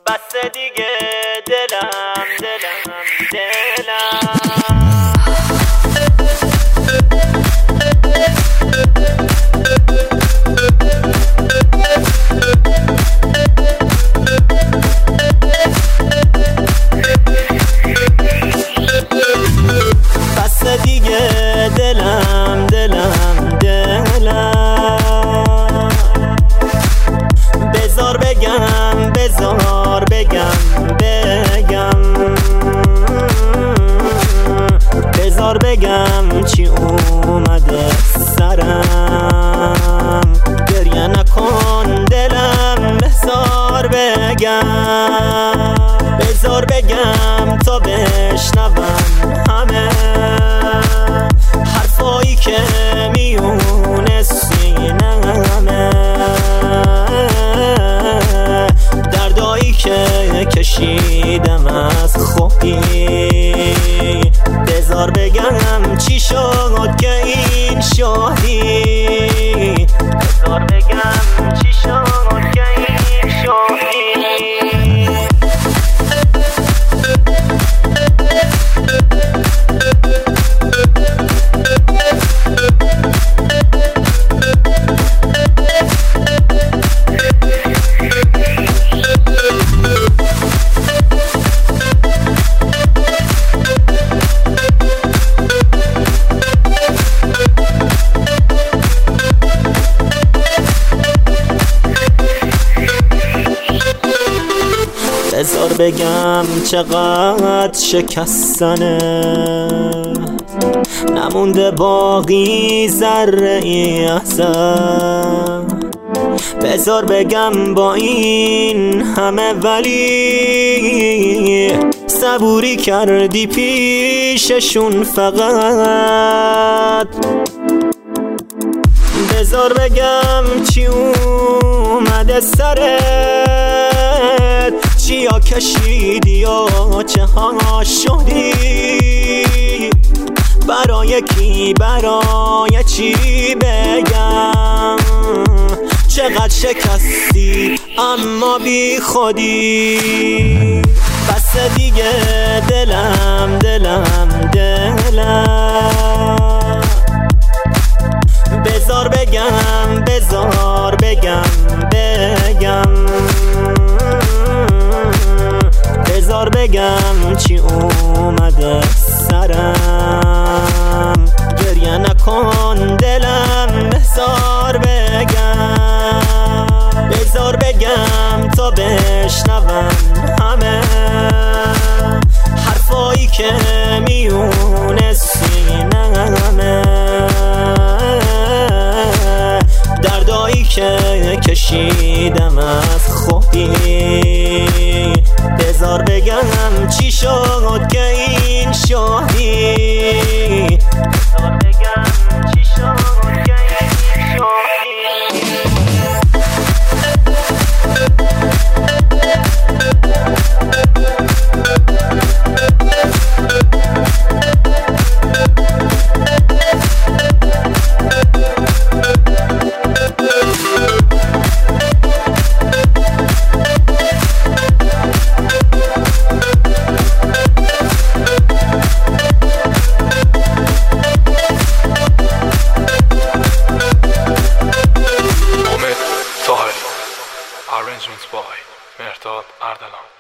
بس دیگه دلم بس دیگه دلم بذار بگم چی اومده سرم، گریه نکن دلم، بذار بگم تا بشنوم همه حرفایی که میونه سینمه، دردایی که کشیدم از خوبی. بذار بگم چی شد که این شدی، بذار بگم چی شد که این شدی. بذار بگم چقدر شکستنه، نمونده باقی ذره ای ازم. بذار بگم با این همه ولی صبوری کردی پیششون فقط. بذار بگم چی اومده سرت، چیا کشیدی و چه ها شدی، برای کی برای چی بگم، چقدر شکستی اما بی خودی. بس دیگه دلم بذار بگم چی اومده سرم، گریه نکن دلم، بذار بگم تا بشنوم همه حرفایی که میونه سینمه، دردایی که کشیدم از خوبی. بذار بگم چی شد که این شدی، بذار بگم چی شد که این شدی. Arrangements by Mehrdad Ardalan.